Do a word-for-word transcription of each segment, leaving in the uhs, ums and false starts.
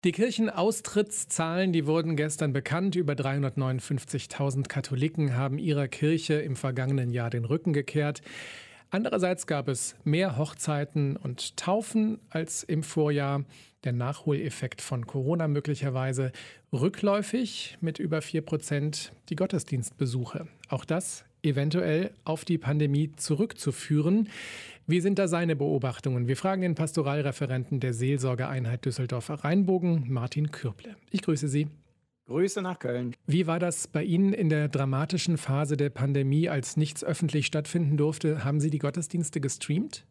Die Kirchenaustrittszahlen, die wurden gestern bekannt. Über dreihundertneunundfünfzigtausend Katholiken haben ihrer Kirche im vergangenen Jahr den Rücken gekehrt. Andererseits gab es mehr Hochzeiten und Taufen als im Vorjahr. Der Nachholeffekt von Corona möglicherweise rückläufig mit über vier Prozent die Gottesdienstbesuche. Auch das eventuell auf die Pandemie zurückzuführen. Wie sind da seine Beobachtungen? Wir fragen den Pastoralreferenten der Seelsorgeeinheit Düsseldorf-Rheinbogen, Martin Kürble. Ich grüße Sie. Grüße nach Köln. Wie war das bei Ihnen in der dramatischen Phase der Pandemie, als nichts öffentlich stattfinden durfte? Haben Sie die Gottesdienste gestreamt?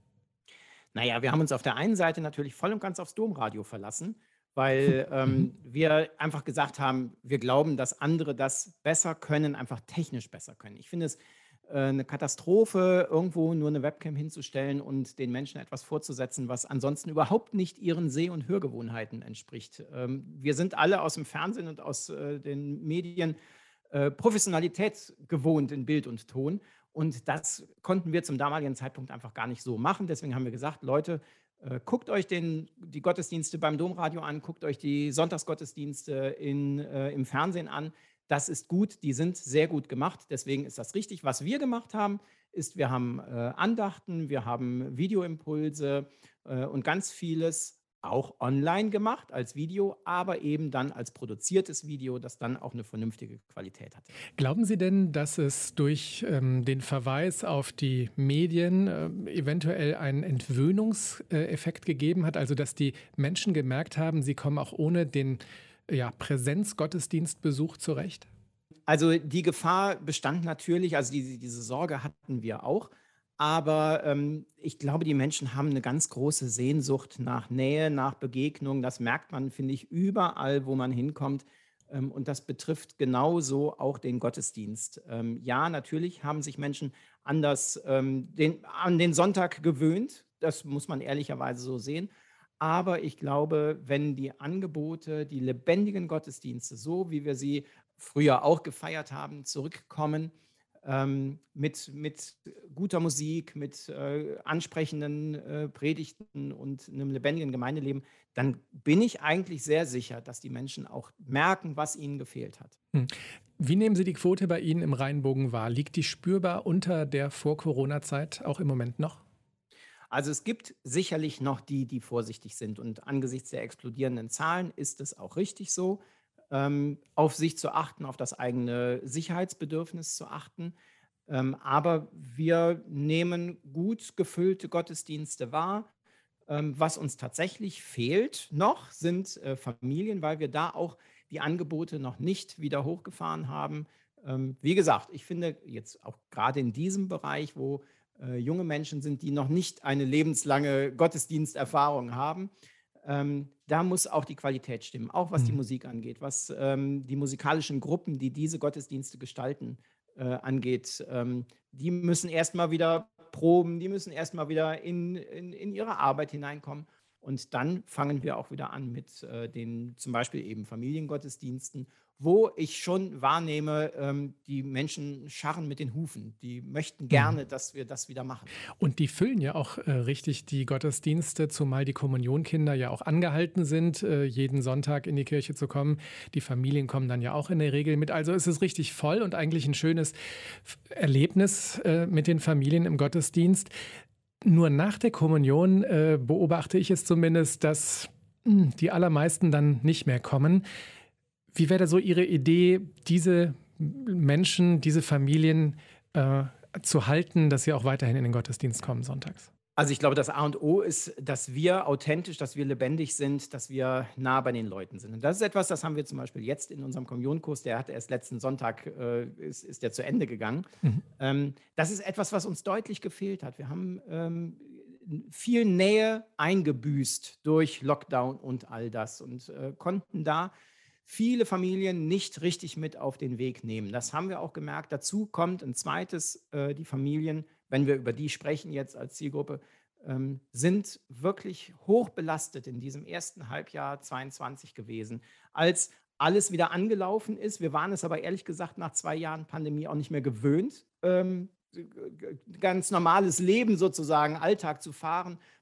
Naja, wir haben uns auf der einen Seite natürlich voll und ganz aufs Domradio verlassen, weil Mhm. ähm, wir einfach gesagt haben, wir glauben, dass andere das besser können, einfach technisch besser können. Ich finde es äh, eine Katastrophe, irgendwo nur eine Webcam hinzustellen und den Menschen etwas vorzusetzen, was ansonsten überhaupt nicht ihren Seh- und Hörgewohnheiten entspricht. Ähm, wir sind alle aus dem Fernsehen und aus äh, den Medien äh, Professionalität gewohnt in Bild und Ton. Und das konnten wir zum damaligen Zeitpunkt einfach gar nicht so machen. Deswegen haben wir gesagt, Leute, äh, guckt euch den, die Gottesdienste beim Domradio an, guckt euch die Sonntagsgottesdienste in, äh, im Fernsehen an. Das ist gut, die sind sehr gut gemacht. Deswegen ist das richtig. Was wir gemacht haben, ist, wir haben äh, Andachten, wir haben Videoimpulse äh, und ganz vieles auch online gemacht als Video, aber eben dann als produziertes Video, das dann auch eine vernünftige Qualität hatte. Glauben Sie denn, dass es durch ähm, den Verweis auf die Medien ähm, eventuell einen Entwöhnungseffekt gegeben hat? Also, dass die Menschen gemerkt haben, sie kommen auch ohne den ja, Präsenzgottesdienstbesuch zurecht? Also, die Gefahr bestand natürlich, also diese diese Sorge hatten wir auch, aber ähm, ich glaube, die Menschen haben eine ganz große Sehnsucht nach Nähe, nach Begegnung. Das merkt man, finde ich, überall, wo man hinkommt, ähm, und das betrifft genauso auch den Gottesdienst. Ähm, ja, natürlich haben sich Menschen anders ähm, den an den Sonntag gewöhnt, das muss man ehrlicherweise so sehen. Aber ich glaube, wenn die Angebote, die lebendigen Gottesdienste, so wie wir sie früher auch gefeiert haben, zurückkommen, ähm, mit, mit guter Musik, mit äh, ansprechenden äh, Predigten und einem lebendigen Gemeindeleben, dann bin ich eigentlich sehr sicher, dass die Menschen auch merken, was ihnen gefehlt hat. Hm. Wie nehmen Sie die Quote bei Ihnen im Rheinbogen wahr? Liegt die spürbar unter der Vor-Corona-Zeit auch im Moment noch? Also es gibt sicherlich noch die, die vorsichtig sind. Und angesichts der explodierenden Zahlen ist es auch richtig so, ähm, auf sich zu achten, auf das eigene Sicherheitsbedürfnis zu achten. Ähm, aber wir nehmen gut gefüllte Gottesdienste wahr. Ähm, was uns tatsächlich fehlt noch, sind äh, Familien, weil wir da auch die Angebote noch nicht wieder hochgefahren haben. Ähm, wie gesagt, ich finde jetzt auch gerade in diesem Bereich, wo äh, junge Menschen sind, die noch nicht eine lebenslange Gottesdiensterfahrung haben, ähm, da muss auch die Qualität stimmen, auch was die Mhm. Musik angeht, was ähm, die musikalischen Gruppen, die diese Gottesdienste gestalten, äh, angeht. Ähm, die müssen erst mal wieder proben, die müssen erst mal wieder in, in, in ihre Arbeit hineinkommen. Und dann fangen wir auch wieder an mit äh, den zum Beispiel eben Familiengottesdiensten, wo ich schon wahrnehme, ähm, die Menschen scharren mit den Hufen. Die möchten Mhm. gerne, dass wir das wieder machen. Und die füllen ja auch äh, richtig die Gottesdienste, zumal die Kommunionkinder ja auch angehalten sind, äh, jeden Sonntag in die Kirche zu kommen. Die Familien kommen dann ja auch in der Regel mit. Also ist es richtig voll und eigentlich ein schönes F- Erlebnis äh, mit den Familien im Gottesdienst. Nur nach der Kommunion äh, beobachte ich es zumindest, dass mh, die allermeisten dann nicht mehr kommen. Wie wäre da so Ihre Idee, diese Menschen, diese Familien äh, zu halten, dass sie auch weiterhin in den Gottesdienst kommen sonntags? Also, ich glaube, das A und O ist, dass wir authentisch, dass wir lebendig sind, dass wir nah bei den Leuten sind. Und das ist etwas, das haben wir zum Beispiel jetzt in unserem Kommunionkurs, der hat erst letzten Sonntag, äh, ist ist der zu Ende gegangen. Mhm. Ähm, das ist etwas, was uns deutlich gefehlt hat. Wir haben, ähm, viel Nähe eingebüßt durch Lockdown und all das und, äh, konnten da viele Familien nicht richtig mit auf den Weg nehmen. Das haben wir auch gemerkt. Dazu kommt ein zweites: äh, die Familien, wenn wir über die sprechen jetzt als Zielgruppe, ähm, sind wirklich hoch belastet in diesem ersten Halbjahr zweiundzwanzig gewesen, als alles wieder angelaufen ist. Wir waren es aber ehrlich gesagt nach zwei Jahren Pandemie auch nicht mehr gewöhnt, ähm, g g ganz normales Leben sozusagen, Alltag zu fahren.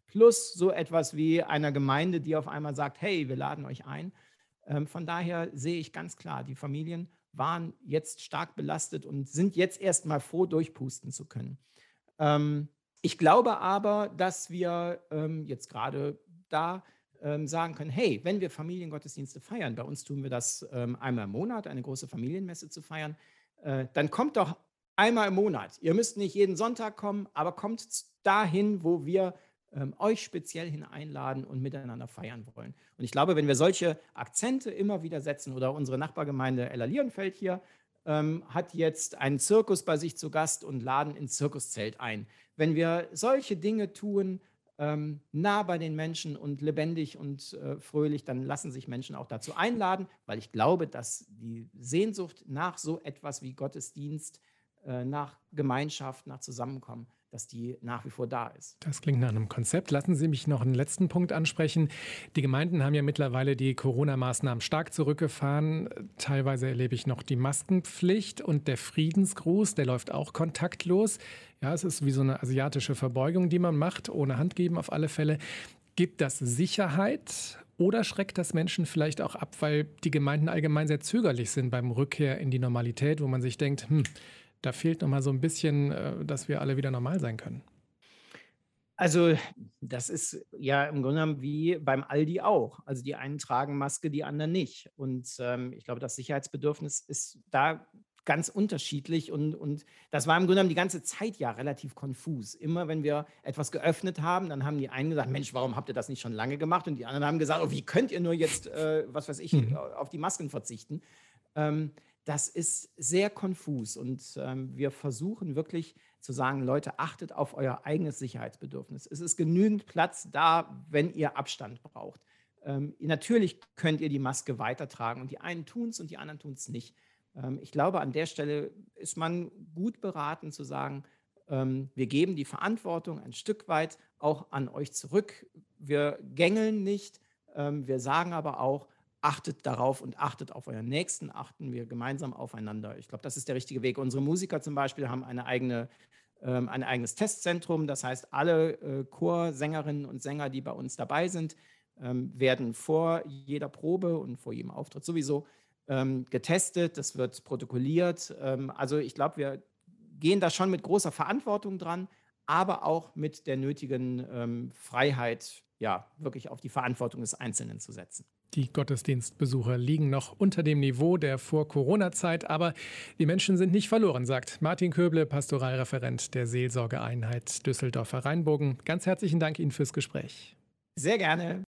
plus so etwas wie einer Gemeinde, die auf einmal sagt, hey, wir laden euch ein. Ähm, von daher sehe ich ganz klar, die Familien waren jetzt stark belastet und sind jetzt erst mal froh, durchpusten zu können. Ähm, Ich glaube aber, dass wir ähm, jetzt gerade da ähm, sagen können, hey, wenn wir Familiengottesdienste feiern, bei uns tun wir das ähm, einmal im Monat, eine große Familienmesse zu feiern, äh, dann kommt doch einmal im Monat. Ihr müsst nicht jeden Sonntag kommen, aber kommt z- dahin, wo wir ähm, euch speziell hin einladen und miteinander feiern wollen. Und ich glaube, wenn wir solche Akzente immer wieder setzen, oder unsere Nachbargemeinde Ellerlierenfeld hier ähm, hat jetzt einen Zirkus bei sich zu Gast und laden ins Zirkuszelt ein. Wenn wir solche Dinge tun, ähm, nah bei den Menschen und lebendig und äh, fröhlich, dann lassen sich Menschen auch dazu einladen, weil ich glaube, dass die Sehnsucht nach so etwas wie Gottesdienst, äh, nach Gemeinschaft, nach Zusammenkommen, dass die nach wie vor da ist. Das klingt nach einem Konzept. Lassen Sie mich noch einen letzten Punkt ansprechen. Die Gemeinden haben ja mittlerweile die Corona-Maßnahmen stark zurückgefahren. Teilweise erlebe ich noch die Maskenpflicht und der Friedensgruß, der läuft auch kontaktlos. Ja, es ist wie so eine asiatische Verbeugung, die man macht, ohne Handgeben auf alle Fälle. Gibt das Sicherheit oder schreckt das Menschen vielleicht auch ab, weil die Gemeinden allgemein sehr zögerlich sind beim Rückkehr in die Normalität, wo man sich denkt, hm, da fehlt noch mal so ein bisschen, äh, dass wir alle wieder normal sein können? Also, das ist ja im Grunde genommen wie beim Aldi auch. Also, die einen tragen Maske, die anderen nicht. Und, ähm, ich glaube, das Sicherheitsbedürfnis ist da ganz unterschiedlich und und das war im Grunde genommen die ganze Zeit ja relativ konfus. Immer wenn wir etwas geöffnet haben, dann haben die einen gesagt: „Mensch, warum habt ihr das nicht schon lange gemacht?“ Und die anderen haben gesagt: „Oh, wie könnt ihr nur jetzt, äh, was weiß ich, äh, Mhm. auf die Masken verzichten?“ Ähm, Das ist sehr konfus und, ähm, wir versuchen wirklich zu sagen: „Leute, achtet auf euer eigenes Sicherheitsbedürfnis. Es ist genügend Platz da, wenn ihr Abstand braucht.“ Ähm, natürlich könnt ihr die Maske weitertragen und die einen tun es und die anderen tun es nicht. Ähm, ich glaube, an der Stelle ist man gut beraten zu sagen, ähm, wir geben die Verantwortung ein Stück weit auch an euch zurück. Wir gängeln nicht, ähm, wir sagen aber auch: „Achtet darauf und achtet auf euren Nächsten, achten wir gemeinsam aufeinander.“ Ich glaube, das ist der richtige Weg. Unsere Musiker zum Beispiel haben eine eigene ähm, ein eigenes Testzentrum. Das heißt, alle äh, Chorsängerinnen und Sänger, die bei uns dabei sind, ähm, werden vor jeder Probe und vor jedem Auftritt sowieso ähm, getestet. Das wird protokolliert. Ähm, also ich glaube, wir gehen da schon mit großer Verantwortung dran, aber auch mit der nötigen ähm, Freiheit, ja, wirklich auf die Verantwortung des Einzelnen zu setzen. Die Gottesdienstbesucher liegen noch unter dem Niveau der Vor-Corona-Zeit, aber die Menschen sind nicht verloren, sagt Martin Köble, Pastoralreferent der Seelsorgeeinheit Düsseldorfer Rheinbogen. Ganz herzlichen Dank Ihnen fürs Gespräch. Sehr gerne.